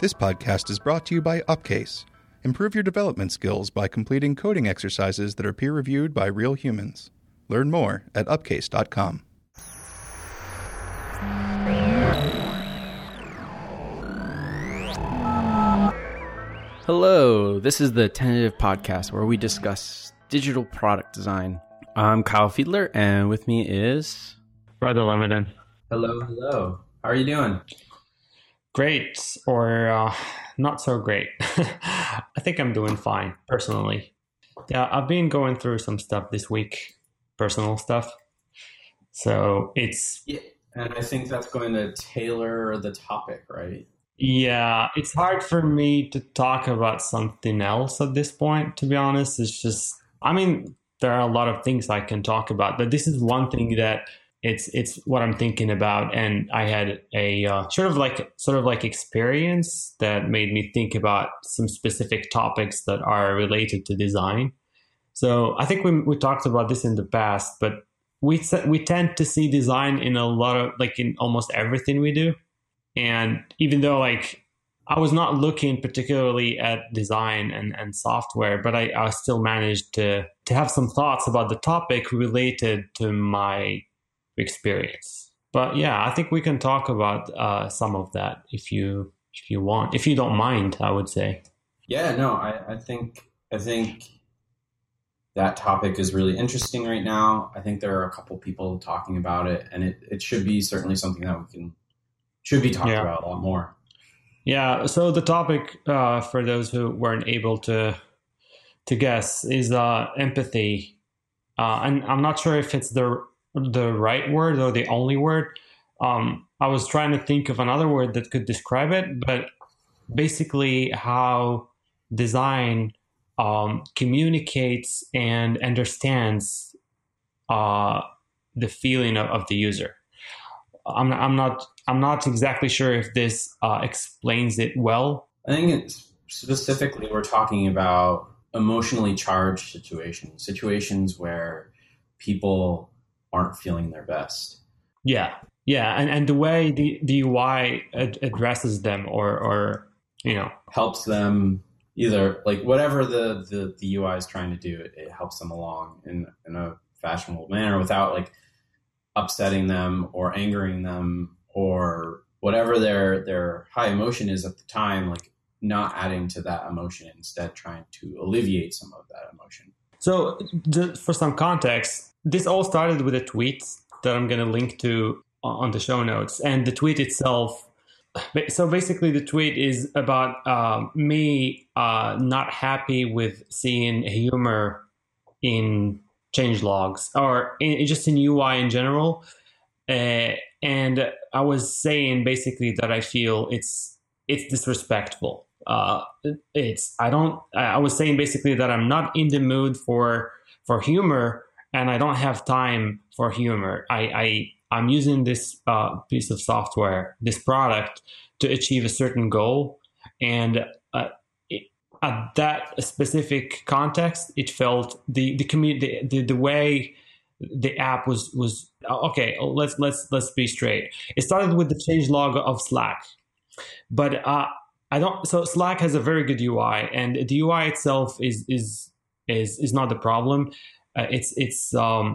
This podcast is brought to you by Upcase. Improve your development skills by completing coding exercises that are peer-reviewed by real humans. Learn more at upcase.com. Hello, this is the Tentative Podcast where we discuss digital product design. I'm Kyle Fiedler, and with me is... Brother Lemon. Hello. How are you doing? Great, or not so great. I think I'm doing fine, personally. Yeah, I've been going through some stuff this week, personal stuff. So it's... Yeah, and I think that's going to tailor the topic, right? Yeah, it's hard for me to talk about something else at this point, to be honest. It's just, I mean, there are a lot of things I can talk about, but this is one thing that it's what I'm thinking about. And I had a sort of like experience that made me think about some specific topics that are related to design. So I think we talked about this in the past, but we tend to see design in a lot of, like, in almost everything we do. And even though, like, I was not looking particularly at design and software, but I still managed to have some thoughts about the topic related to my experience. But yeah, I think we can talk about some of that if you want, if you don't mind, I would say. Yeah, no, I think that topic is really interesting right now. I think there are a couple people talking about it, and it should be certainly something that should be talked about a lot more. Yeah. So the topic, for those who weren't able to guess, is empathy. And I'm not sure if it's the right word or the only word. I was trying to think of another word that could describe it, but basically how design communicates and understands the feeling of the user. I'm not exactly sure if this explains it well. I think specifically we're talking about emotionally charged situations where people aren't feeling their best. Yeah, and the way the UI addresses them or helps them, either like whatever the UI is trying to do, it helps them along in a fashionable manner without like upsetting them or angering them or whatever their high emotion is at the time, like not adding to that emotion, instead trying to alleviate some of that emotion. So just for some context, this all started with a tweet that I'm going to link to on the show notes. And the tweet itself, so basically the tweet is about me not happy with seeing humor in changelogs or just in UI in general. And I was saying basically that I feel it's disrespectful. I was saying basically that I'm not in the mood for humor, and I don't have time for humor. I'm using this piece of software, this product, to achieve a certain goal, and at that specific context, it felt the way the app was okay. Let's be straight. It started with the changelog of Slack, but So Slack has a very good UI, and the UI itself is not the problem. It's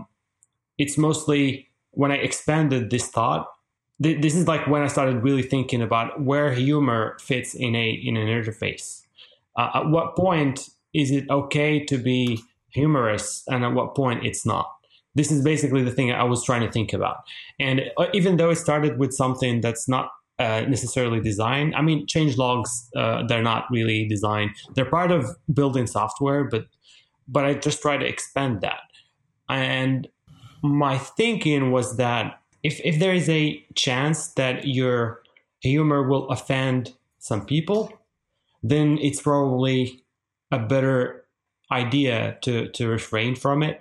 mostly when I expanded this thought. This is like when I started really thinking about where humor fits in an interface. At what point is it okay to be humorous, and at what point it's not? This is basically the thing I was trying to think about. And even though it started with something that's not necessarily design, I mean, changelogs, they're not really design. They're part of building software, but I just try to expand that. And my thinking was that if there is a chance that your humor will offend some people, then it's probably a better idea to refrain from it.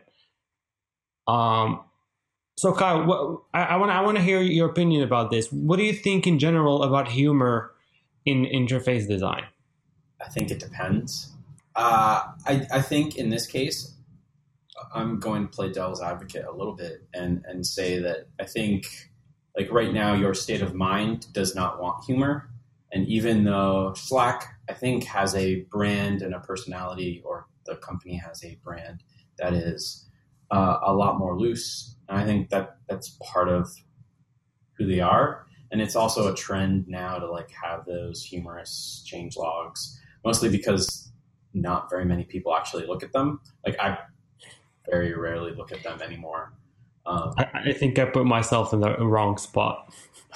So Kyle, I want to hear your opinion about this. What do you think in general about humor in interface design? I think it depends. I think in this case, I'm going to play devil's advocate a little bit and say that I think, like, right now, your state of mind does not want humor, And even though Slack, I think, has a brand and a personality, or the company has a brand that is a lot more loose, and I think that that's part of who they are. And it's also a trend now to like have those humorous change logs, mostly because not very many people actually look at them. Like I very rarely look at them anymore. I think I put myself in the wrong spot.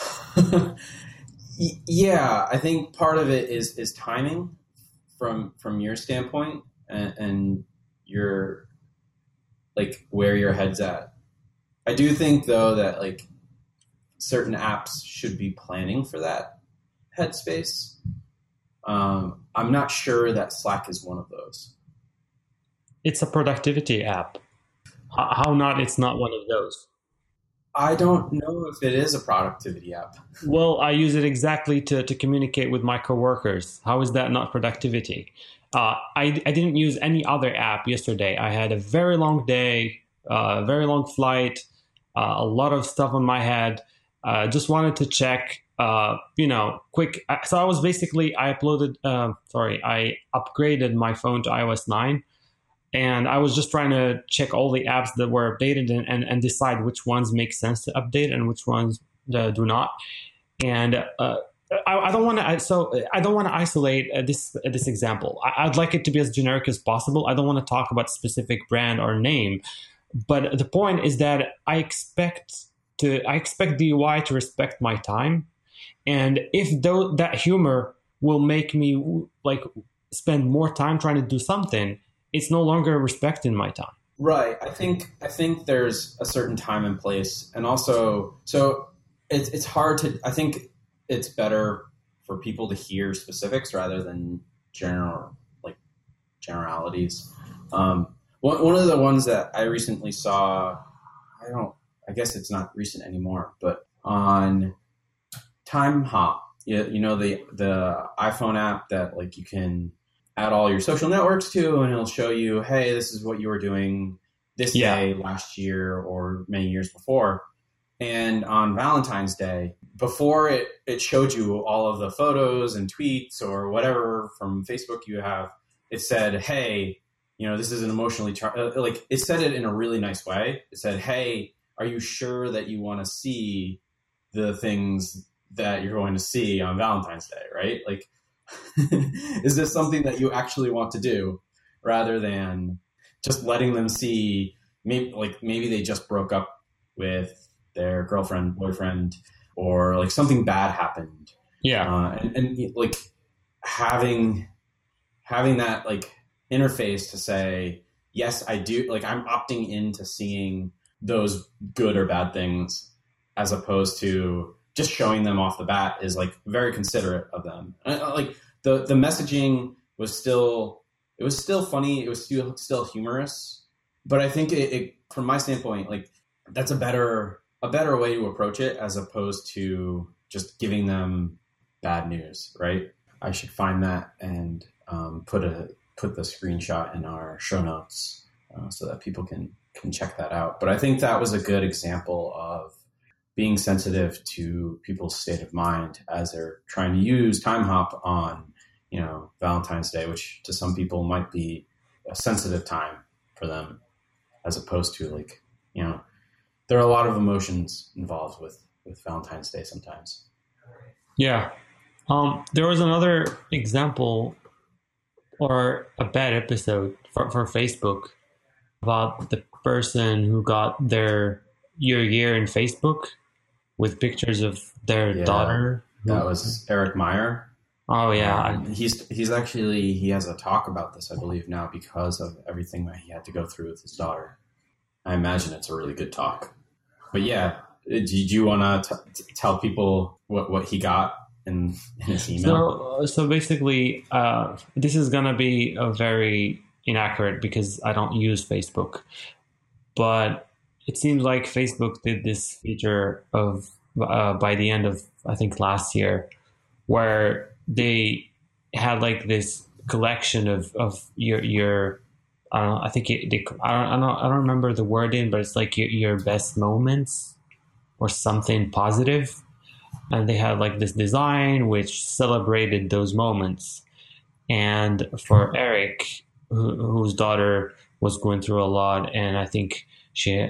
Yeah, I think part of it is timing from your standpoint and your like where your head's at. I do think though that like certain apps should be planning for that headspace. I'm not sure that Slack is one of those. It's a productivity app. How not? It's not one of those. I don't know if it is a productivity app. Well, I use it exactly to communicate with my coworkers. How is that not productivity? I didn't use any other app yesterday. I had a very long day, very long flight, a lot of stuff on my head. Just wanted to check, quick. So I was basically, I upgraded my phone to iOS 9. And I was just trying to check all the apps that were updated and decide which ones make sense to update and which ones do not. And I don't want to isolate this example. I'd like it to be as generic as possible. I don't want to talk about specific brand or name, but the point is that I expect the UI to respect my time, and if that humor will make me like spend more time trying to do something, it's no longer respecting my time. Right. I think there's a certain time and place, and also so it's hard to. I think it's better for people to hear specifics rather than generalities. One of the ones that I recently saw, I guess it's not recent anymore, but on Time Hop, you know the iPhone app that like you can add all your social networks to, and it'll show you, hey, this is what you were doing this day last year or many years before. And on Valentine's Day, before it showed you all of the photos and tweets or whatever from Facebook you have, it said, hey, this is an emotionally like it said it in a really nice way. It said, hey, are you sure that you want to see the things that you're going to see on Valentine's Day, right? Like, is this something that you actually want to do, rather than just letting them see maybe they just broke up with their girlfriend, boyfriend, or like something bad happened. Yeah. And like having that like interface to say, yes, I do, like I'm opting into seeing those good or bad things, as opposed to just showing them off the bat, is like very considerate of them. Like the messaging was still funny. It was still humorous, but I think it from my standpoint, like that's a better way to approach it, as opposed to just giving them bad news, right? I should find that and put the screenshot in our show notes so that people can check that out. But I think that was a good example of being sensitive to people's state of mind as they're trying to use Time Hop on, Valentine's Day, which to some people might be a sensitive time for them, as opposed to like, there are a lot of emotions involved with Valentine's Day sometimes. Yeah. There was another example or a bad episode for Facebook about the person who got their year in Facebook with pictures of their daughter. That was Eric Meyer. Oh yeah. He has a talk about this, I believe, now because of everything that he had to go through with his daughter. I imagine it's a really good talk. But yeah, do you want to tell people what he got in his email? So basically, this is going to be a very inaccurate because I don't use Facebook. But it seems like Facebook did this feature of by the end of, I think, last year, where they had like this collection of your I don't know, I think I don't remember the wording, but it's like your best moments or something positive. and they had like this design which celebrated those moments. And for Eric, whose daughter was going through a lot, and I think she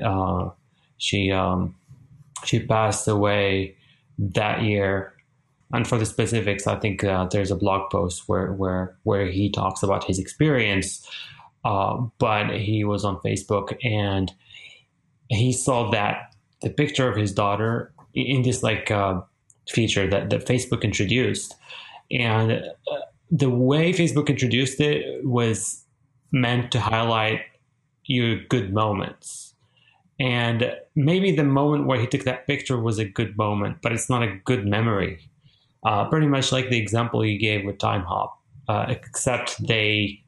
passed away that year. And for the specifics, I think there's a blog post where he talks about his experience. But he was on Facebook, and he saw that the picture of his daughter in this feature that Facebook introduced. And the way Facebook introduced it was meant to highlight your good moments. And maybe the moment where he took that picture was a good moment, but it's not a good memory. Pretty much like the example you gave with Time Hop, except they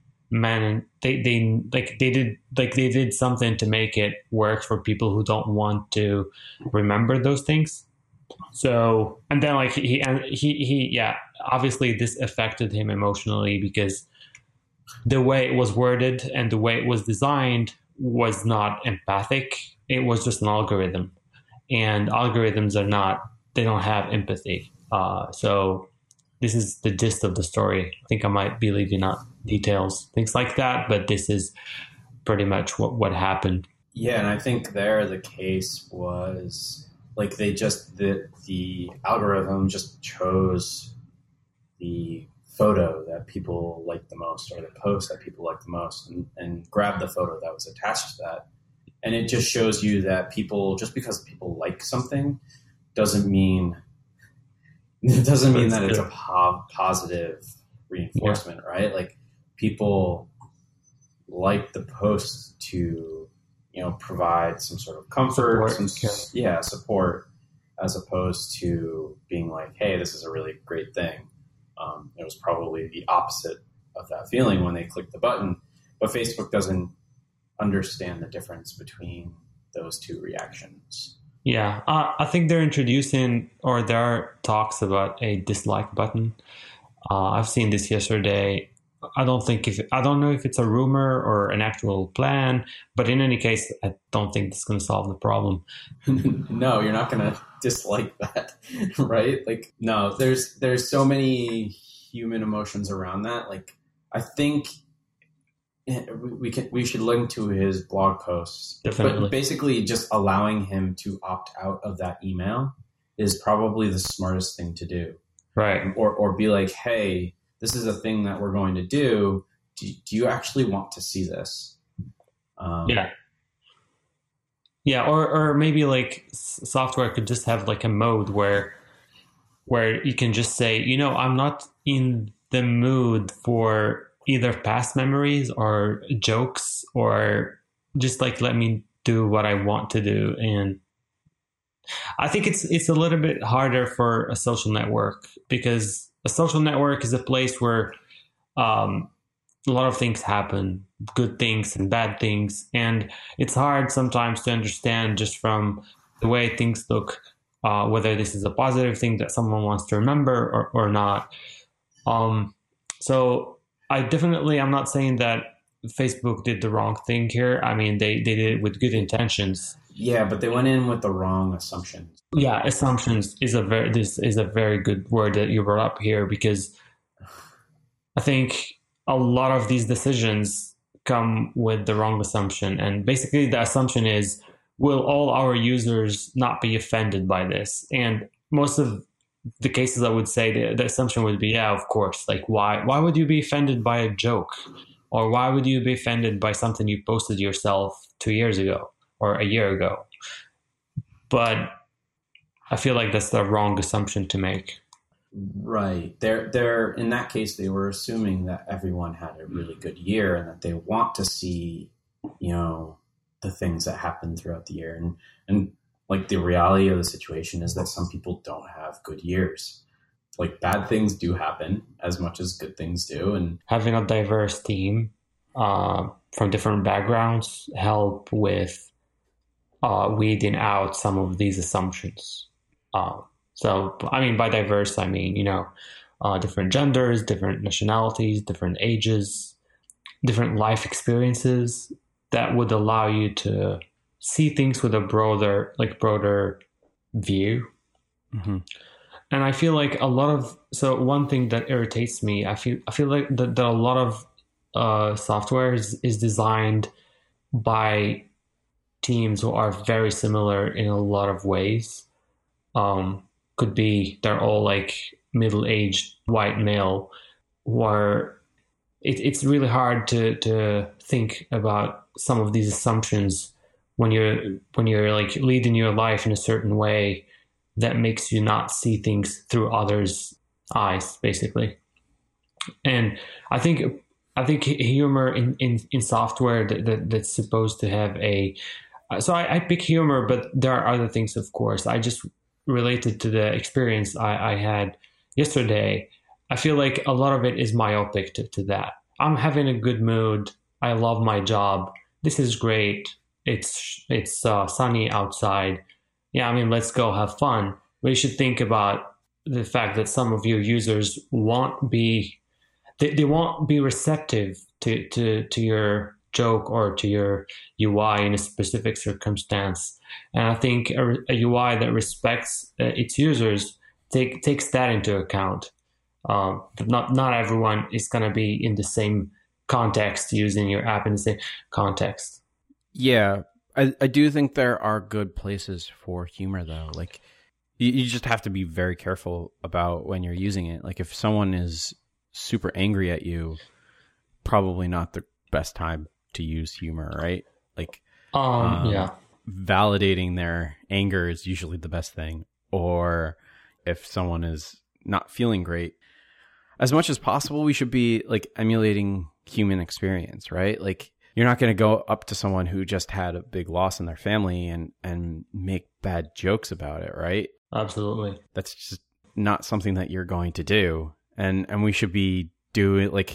did something to make it work for people who don't want to remember those things. So, and then he obviously this affected him emotionally because the way it was worded and the way it was designed was not empathic. It was just an algorithm, and algorithms they don't have empathy. So this is the gist of the story. I think I might be leaving out details, things like that, but this is pretty much what happened. Yeah, and I think there the case was like they just the algorithm just chose the photo that people liked the most, or the post that people liked the most, and grabbed the photo that was attached to that. And it just shows you that people, just because people like something doesn't mean that it's a positive reinforcement, right? Like people like the post to, provide some sort of comfort, support, as opposed to being like, hey, this is a really great thing. It was probably the opposite of that feeling when they clicked the button, but Facebook doesn't understand the difference between those two reactions. Yeah, I think they're introducing, or there are talks about a dislike button. I've seen this yesterday. I don't know if it's a rumor or an actual plan, but in any case, I don't think it's going to solve the problem. No, you're not going to dislike that, right? Like, no, there's so many human emotions around that. Like, I think we should link to his blog posts. Definitely. But basically, just allowing him to opt out of that email is probably the smartest thing to do, right? Or be like, hey, this is a thing that we're going to do. Do you actually want to see this? Yeah, or maybe like software could just have like a mode where you can just say, I'm not in the mood for either past memories or jokes, or just like let me do what I want to do. And I think it's a little bit harder for a social network, because a social network is a place where a lot of things happen, good things and bad things, and it's hard sometimes to understand just from the way things look whether this is a positive thing that someone wants to remember or not. So I'm not saying that Facebook did the wrong thing here. I mean, they did it with good intentions. Yeah, but they went in with the wrong assumptions. Yeah, assumptions is a very good word that you brought up here, because I think a lot of these decisions come with the wrong assumption. And basically the assumption is, will all our users not be offended by this? And most of the cases, I would say the assumption would be, yeah, of course. Like, why would you be offended by a joke? Or why would you be offended by something you posted yourself 2 years ago or a year ago? But I feel like that's the wrong assumption to make. Right. They're in that case, they were assuming that everyone had a really good year and that they want to see, the things that happen throughout the year. And like the reality of the situation is that some people don't have good years. Like bad things do happen as much as good things do. And having a diverse team from different backgrounds help with weeding out some of these assumptions. So, I mean, by diverse, I mean, different genders, different nationalities, different ages, different life experiences that would allow you to see things with a broader view. Mm-hmm. And I feel like one thing that irritates me, I feel like that a lot of software is designed by teams who are very similar in a lot of ways. Could be they're all like middle-aged white male who are. It's really hard to think about some of these assumptions when you're like leading your life in a certain way that makes you not see things through others' eyes, basically. And I think humor in software that's supposed to have a. So I pick humor, but there are other things, of course. I just related to the experience I had yesterday. I feel like a lot of it is myopic to that. I'm having a good mood. I love my job. This is great. It's sunny outside. Yeah, I mean, let's go have fun. But you should think about the fact that some of your users won't be receptive to your joke or to your UI in a specific circumstance. And I think a UI that respects its users takes that into account. But not everyone is going to be in the same context using your app in the same context. Yeah, I do think there are good places for humor, though. Like, you just have to be very careful about when you're using it. Like, if someone is super angry at you, probably not the best time to use humor, right? Like, validating their anger is usually the best thing. Or if someone is not feeling great, as much as possible, we should be like emulating human experience, right? Like, you're not going to go up to someone who just had a big loss in their family and make bad jokes about it, right? Absolutely. That's just not something that you're going to do. And we should be doing, like,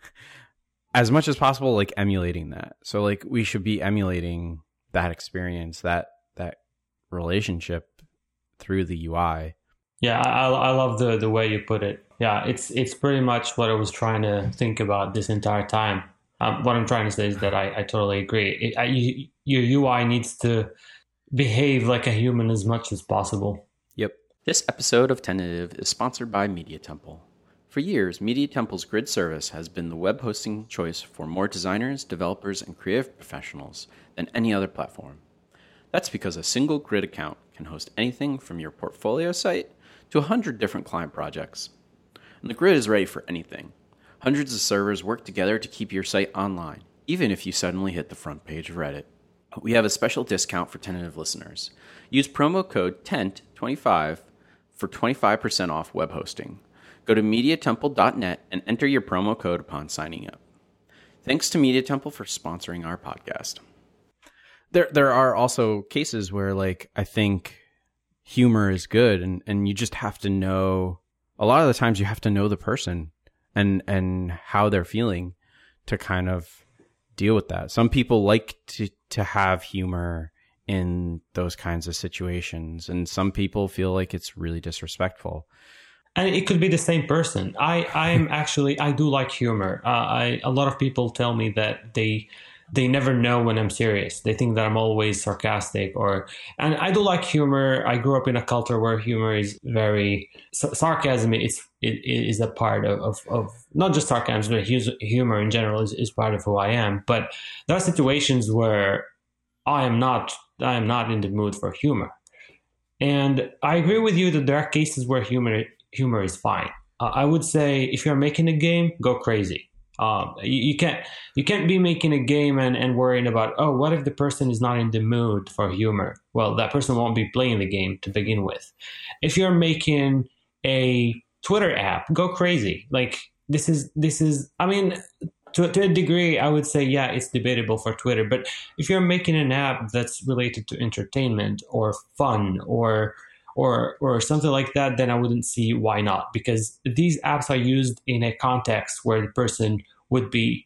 as much as possible, like, emulating that. So, like, we should be emulating that experience, that relationship through the UI. Yeah, I love the way you put it. Yeah, it's pretty much what I was trying to think about this entire time. What I'm trying to say is that I totally agree. Your UI needs to behave like a human as much as possible. Yep. This episode of Tentative is sponsored by Media Temple. For years, Media Temple's Grid service has been the web hosting choice for more designers, developers, and creative professionals than any other platform. That's because a single Grid account can host anything from your portfolio site to 100 different client projects. And the Grid is ready for anything. Hundreds of servers work together to keep your site online, even if you suddenly hit the front page of Reddit. We have a special discount for Tentative listeners. Use promo code TENT25 for 25% off web hosting. Go to MediaTemple.net and enter your promo code upon signing up. Thanks to Media Temple for sponsoring our podcast. There are also cases where, like, I think humor is good, and you just have to know. A lot of the times, you have to know the person and how they're feeling to kind of deal with that. Some people like to have humor in those kinds of situations, and some people feel like it's really disrespectful. And it could be the same person. I do like humor. A lot of people tell me that they never know when I'm serious. They think that I'm always sarcastic, and I do like humor. I grew up in a culture where humor is very sarcasm. It is a part of not just sarcasm, but humor in general is part of who I am. But there are situations where I am not in the mood for humor, and I agree with you that there are cases where humor is fine. I would say if you're making a game, go crazy. You can't be making a game and worrying about, oh, what if the person is not in the mood for humor? Well, that person won't be playing the game to begin with. If you're making a Twitter app, go crazy. Like, this is I mean, to a degree, I would say, yeah, it's debatable for Twitter. But if you're making an app that's related to entertainment or fun or something like that, then I wouldn't see why not. Because these apps are used in a context where the person would be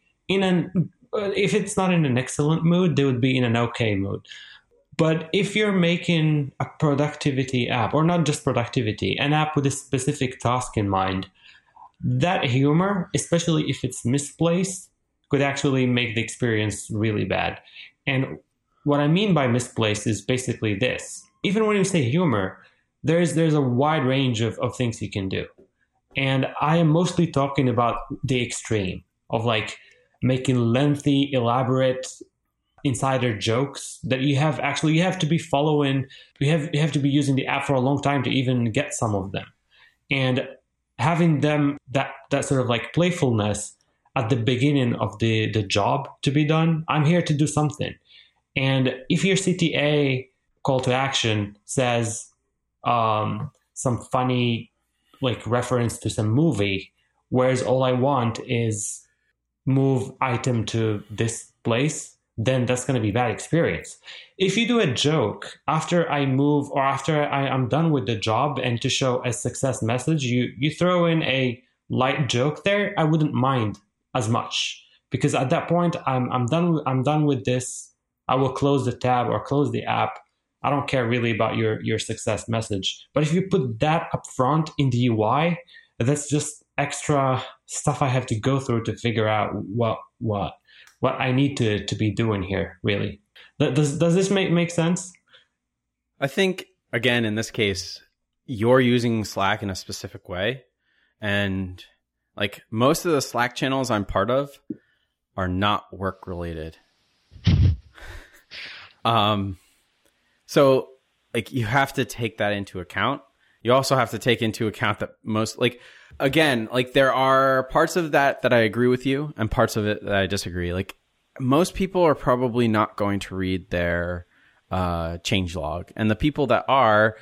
if it's not in an excellent mood, they would be in an okay mood. But if you're making a productivity app, or not just productivity, an app with a specific task in mind, that humor, especially if it's misplaced, could actually make the experience really bad. And what I mean by misplaced is basically this. Even when you say humor, there's a wide range of things you can do. And I am mostly talking about the extreme of like making lengthy, elaborate insider jokes that you have to be following. You have to be using the app for a long time to even get some of them. And having them that sort of like playfulness at the beginning of the job to be done. I'm here to do something. And if your CTA call to action says some funny like reference to some movie, whereas all I want is move item to this place, then that's going to be bad experience. If you do a joke after I move or after I'm done with the job and to show a success message, you throw in a light joke there, I wouldn't mind as much, because at that point I'm done with this. I will close the tab or close the app. I don't care really about your success message. But if you put that up front in the UI, that's just extra stuff I have to go through to figure out what I need to be doing here, really. Does this make sense? I think, again, in this case, you're using Slack in a specific way. And like most of the Slack channels I'm part of are not work related. So like you have to take that into account. You also have to take into account that most, like, again, like there are parts of that I agree with you and parts of it that I disagree. Like most people are probably not going to read their changelog, and the people that are,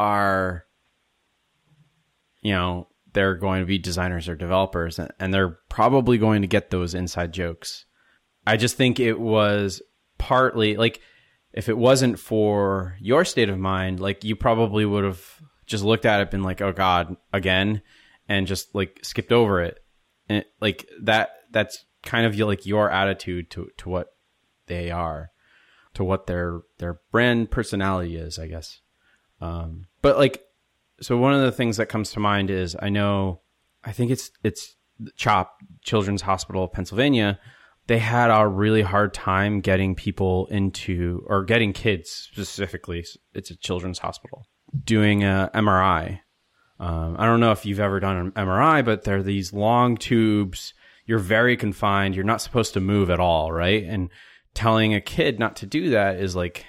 you know, they're going to be designers or developers, and they're probably going to get those inside jokes. I just think it was partly like, if it wasn't for your state of mind, like you probably would have just looked at it, been like, "Oh God, again," and just like skipped over it. And like that's kind of like your attitude to what they are, to what their brand personality is, I guess. But like, so one of the things that comes to mind is I think it's CHOP, Children's Hospital of Pennsylvania. They had a really hard time getting people into, or getting kids specifically, it's a children's hospital, doing a MRI. I don't know if you've ever done an MRI, but they're these long tubes. You're very confined. You're not supposed to move at all, right? And telling a kid not to do that is like,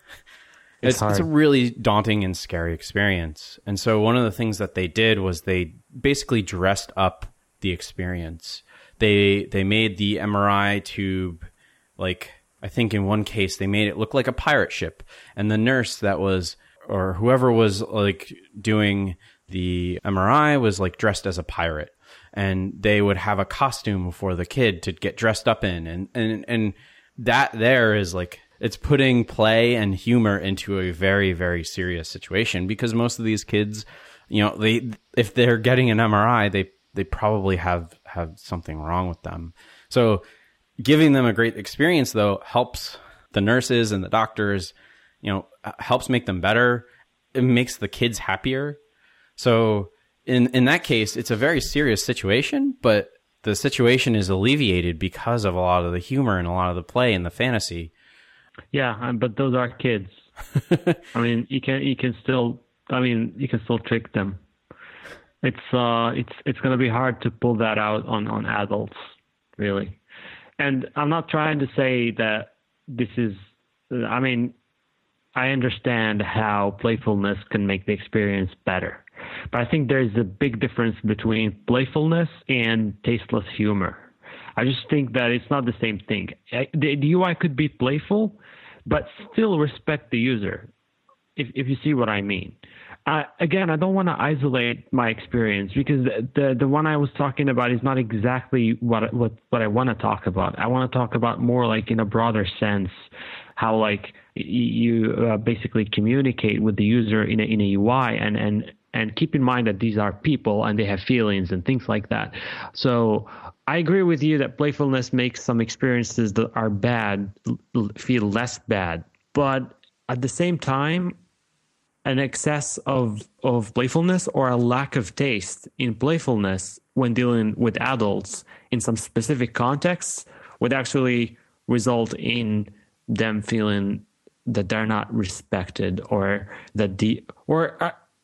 it's a really daunting and scary experience. And so one of the things that they did was they basically dressed up the experience. They made the MRI tube, like, I think in one case they made it look like a pirate ship, and the nurse that was, or whoever was like doing the MRI was like dressed as a pirate, and they would have a costume for the kid to get dressed up in, and that there is like, it's putting play and humor into a very, very serious situation, because most of these kids, you know, if they're getting an MRI, they probably have something wrong with them. So giving them a great experience, though, helps the nurses and the doctors, you know, helps make them better. It makes the kids happier. So in that case, it's a very serious situation, but the situation is alleviated because of a lot of the humor and a lot of the play and the fantasy. Yeah, but those are kids. I mean, you can still trick them. It's going to be hard to pull that out on adults, really. And I'm not trying to say that this is, I mean, I understand how playfulness can make the experience better. But I think there's a big difference between playfulness and tasteless humor. I just think that it's not the same thing. The UI could be playful, but still respect the user, if you see what I mean. Again, I don't want to isolate my experience, because the one I was talking about is not exactly what I want to talk about. I want to talk about more like in a broader sense, how like you basically communicate with the user in a UI, and keep in mind that these are people and they have feelings and things like that. So I agree with you that playfulness makes some experiences that are bad feel less bad, but at the same time, an excess of playfulness or a lack of taste in playfulness when dealing with adults in some specific contexts would actually result in them feeling that they're not respected, or that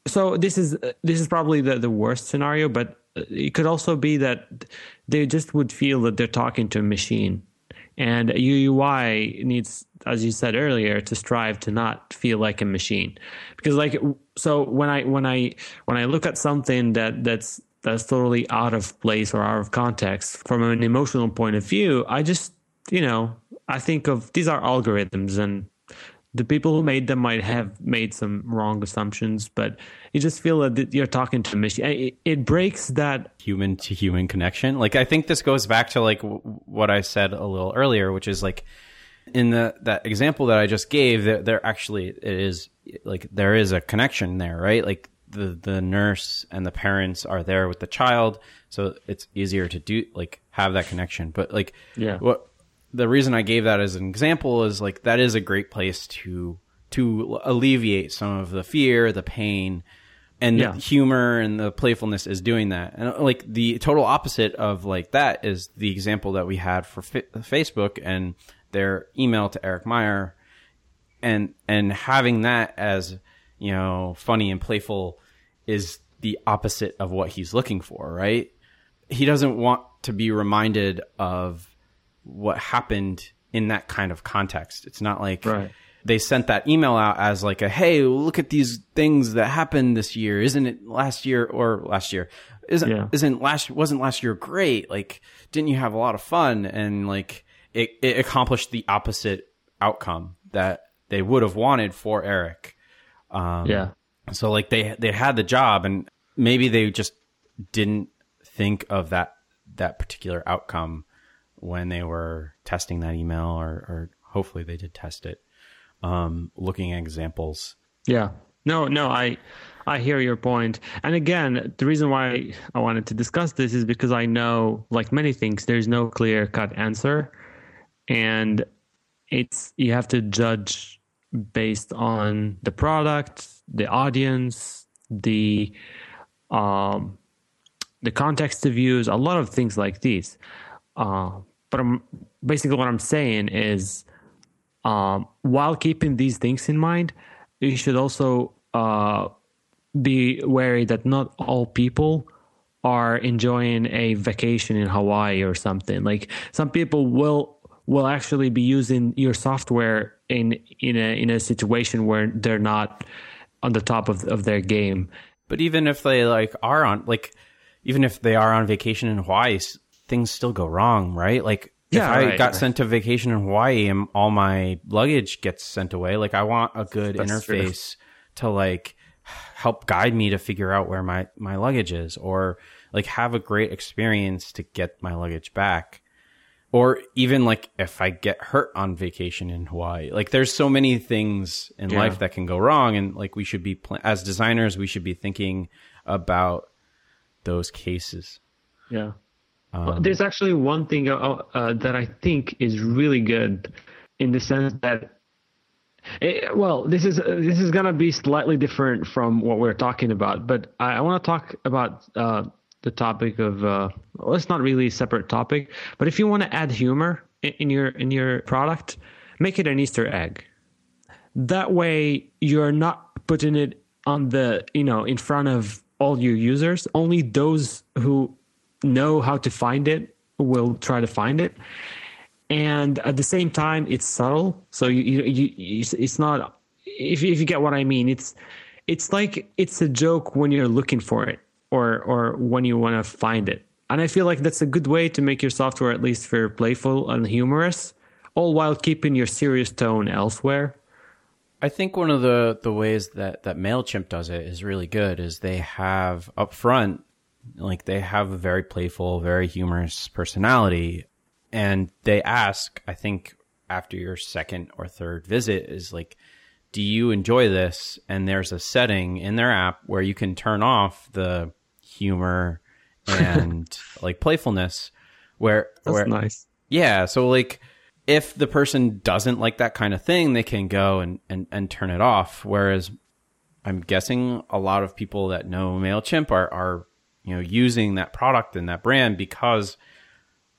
So this is probably the worst scenario, but it could also be that they just would feel that they're talking to a machine, and UUI needs, as you said earlier, to strive to not feel like a machine. Because so when I look at something that's totally out of place or out of context from an emotional point of view, I just, I think of these are algorithms, and the people who made them might have made some wrong assumptions, but you just feel that you're talking to a machine. It breaks that human to human connection. Like, I think this goes back to like what I said a little earlier, which is like in that example that I just gave, there actually there is a connection there, right? Like the nurse and the parents are there with the child, so it's easier to have that connection. But like, yeah, the reason I gave that as an example is like that is a great place to alleviate some of the fear, the pain, and the humor and the playfulness is doing that. And like the total opposite of like that is the example that we had for Facebook and their email to Eric Meyer, and having that as, funny and playful is the opposite of what he's looking for, right? He doesn't want to be reminded of what happened in that kind of context. It's not like they sent that email out as like hey, look at these things that happened this year. Isn't it last year? Wasn't last year great? Like, didn't you have a lot of fun? And like it accomplished the opposite outcome that they would have wanted for Eric. So like they had the job, and maybe they just didn't think of that particular outcome when they were testing that email, or hopefully they did test it, looking at examples. Yeah. No, I hear your point. And again, the reason why I wanted to discuss this is because I know, like many things, there's no clear-cut answer. And you have to judge based on the product, the audience, the context of use, a lot of things like these. But basically what I'm saying is, while keeping these things in mind, you should also be wary that not all people are enjoying a vacation in Hawaii or something. Like, some people will actually be using your software in a situation where they're not on the top of their game. But even if they even if they are on vacation in Hawaii, things still go wrong, right? Like, if I got sent to vacation in Hawaii and all my luggage gets sent away, like, I want a good interface to like help guide me to figure out where my luggage is, or like have a great experience to get my luggage back. Or even like if I get hurt on vacation in Hawaii, like there's so many things in life that can go wrong. And like, we should be, as designers, we should be thinking about those cases. Yeah. There's actually one thing that I think is really good, in the sense that, this is going to be slightly different from what we're talking about, but I want to talk about the topic of, it's not really a separate topic, but if you want to add humor in your product, make it an Easter egg. That way you're not putting it on in front of all your users. Only those who know how to find it will try to find it, and at the same time it's subtle, so it's not, if you get what I mean, it's like it's a joke when you're looking for it, or when you want to find it. And I feel like that's a good way to make your software at least very playful and humorous, all while keeping your serious tone elsewhere. I think one of the ways that MailChimp does it is really good is they have up front, like, they have a very playful, very humorous personality. And they ask, I think, after your second or third visit, is like, do you enjoy this? And there's a setting in their app where you can turn off the humor and like playfulness. That's nice. Yeah. So like, if the person doesn't like that kind of thing, they can go and turn it off. Whereas I'm guessing a lot of people that know MailChimp are using that product and that brand because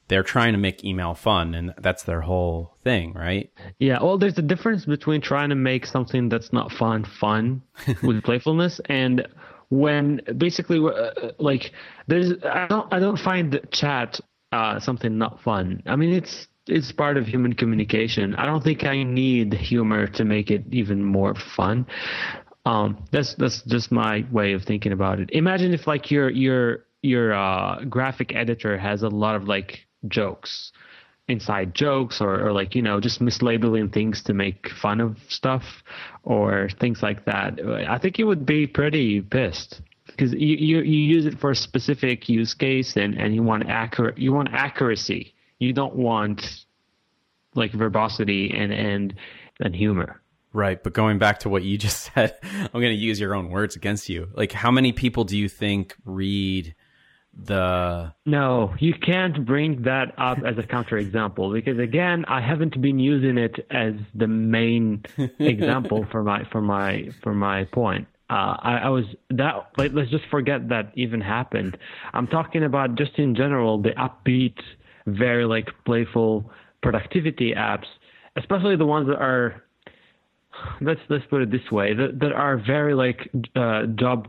they're trying to make email fun, and that's their whole thing, right? Yeah, well, there's a difference between trying to make something that's not fun with playfulness, and when basically like I don't find chat something not fun. I mean, it's part of human communication. I don't think I need humor to make it even more fun. That's just my way of thinking about it. Imagine if like your graphic editor has a lot of like jokes, inside jokes, or like, you know, just mislabeling things to make fun of stuff or things like that. I think you would be pretty pissed because you use it for a specific use case and you want accuracy. You don't want like verbosity and humor. Right, but going back to what you just said, I'm going to use your own words against you. Like, how many people do you think read the... No, you can't bring that up as a counterexample because, again, I haven't been using it as the main example for my point. Let's just forget that even happened. I'm talking about just in general the upbeat, very like playful productivity apps, especially the ones that are... Let's put it this way: that are very like job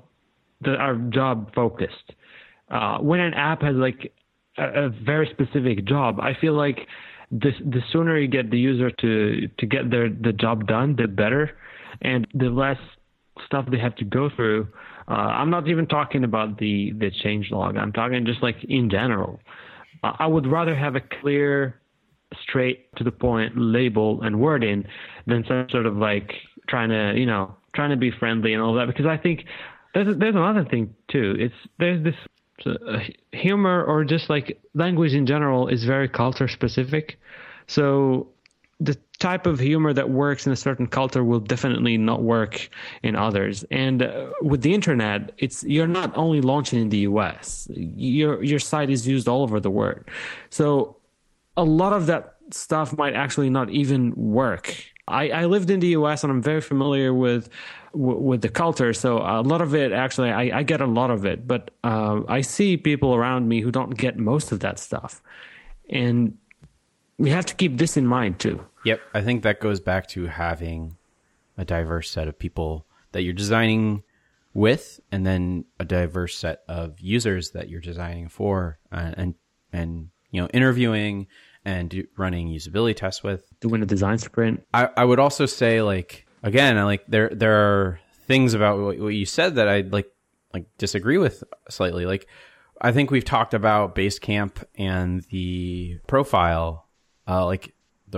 focused. When an app has like a very specific job, I feel like the sooner you get the user to get the job done, the better, and the less stuff they have to go through. I'm not even talking about the changelog. I'm talking just like in general. I would rather have a clear, straight to the point label and wording than some sort of like trying to be friendly and all that, because I think there's another thing too. There's this humor, or just like language in general, is very culture specific. So the type of humor that works in a certain culture will definitely not work in others. And with the internet, you're not only launching in the US. Your site is used all over the world. So a lot of that stuff might actually not even work. I lived in the US and I'm very familiar with the culture. So a lot of it, actually, I get a lot of it. But I see people around me who don't get most of that stuff. And we have to keep this in mind too. Yep. I think that goes back to having a diverse set of people that you're designing with, and then a diverse set of users that you're designing for, and you know, interviewing and running usability tests with. Doing a design sprint. I would also say, like, again, there are things about what you said that I like disagree with slightly. Like, I think we've talked about Basecamp and the profile, like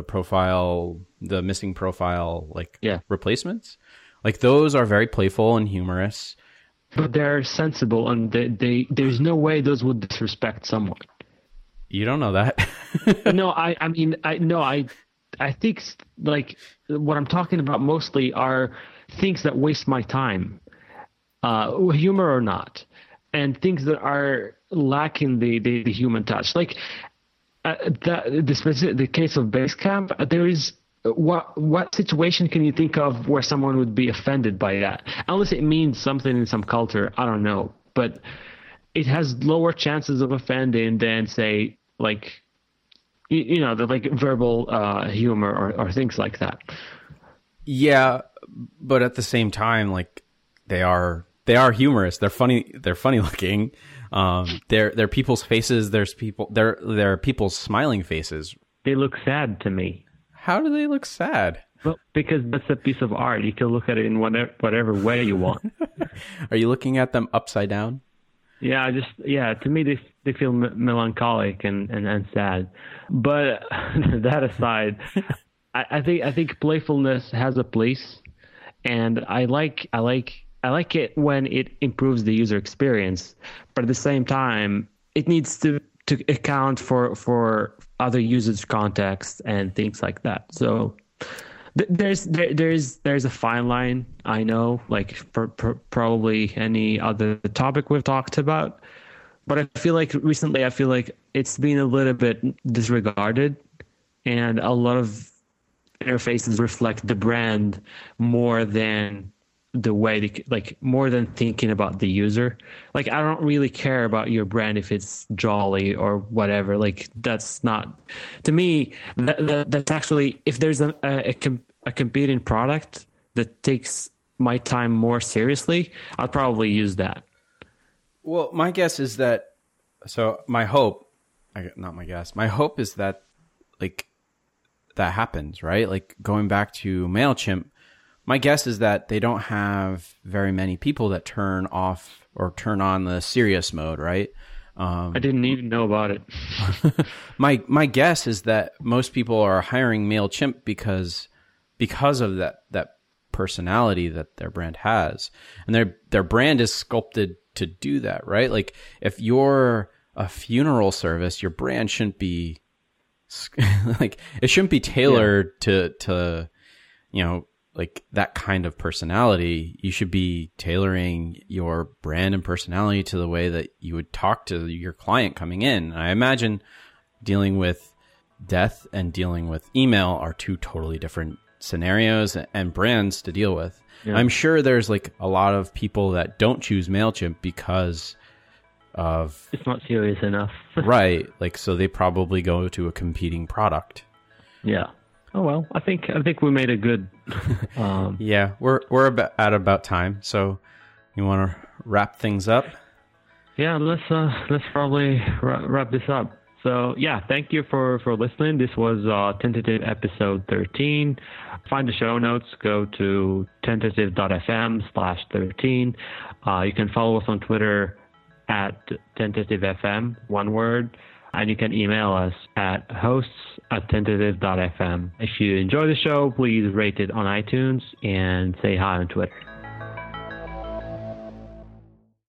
the missing profile, like replacements. Like, those are very playful and humorous. But they're sensible, and there's no way those would disrespect someone. You don't know that. No, I think like what I'm talking about mostly are things that waste my time, humor or not, and things that are lacking the human touch. Like the case of Basecamp, there is what situation can you think of where someone would be offended by that? Unless it means something in some culture, I don't know, but it has lower chances of offending than, say, like, you know, the like verbal humor or things like that. Yeah, but at the same time, like, they are humorous. They're funny. They're funny looking. They're people's faces. They're people's smiling faces. They look sad to me. How do they look sad? Well, because that's a piece of art. You can look at it in whatever way you want. Are you looking at them upside down? Yeah, to me they feel melancholic and sad. But that aside, I think playfulness has a place, and I like it when it improves the user experience. But at the same time, it needs to account for other users' context and things like that. So there's a fine line, I know, like for probably any other topic we've talked about, but I feel like recently it's been a little bit disregarded, and a lot of interfaces reflect the brand more than the way like more than thinking about the user. Like I don't really care about your brand if it's Jolly or whatever. Like that's not, to me, that's actually, if there's a competing product that takes my time more seriously, I'll probably use that. Well, my guess is that, so my hope, not my guess, my hope is that like that happens, right? Like going back to MailChimp, my guess is that they don't have very many people that turn off or turn on the serious mode, right? I didn't even know about it. My guess is that most people are hiring MailChimp because of that personality that their brand has, and their brand is sculpted to do that, right? Like if you're a funeral service, your brand shouldn't be like, it shouldn't be tailored to like that kind of personality. You should be tailoring your brand and personality to the way that you would talk to your client coming in. I imagine dealing with death and dealing with email are two totally different scenarios and brands to deal with. Yeah. I'm sure there's like a lot of people that don't choose MailChimp because of it's not serious enough. Right. Like, so they probably go to a competing product. Yeah. Oh well, I think we made a good. Yeah, we're about time. So, you want to wrap things up? Yeah, let's probably wrap this up. So yeah, thank you for listening. This was tentative episode 13. Find the show notes. Go to tentative.fm/13. You can follow us on Twitter at tentativefm, one word. And you can email us at hosts@tentative.fm. If you enjoy the show, please rate it on iTunes and say hi on Twitter.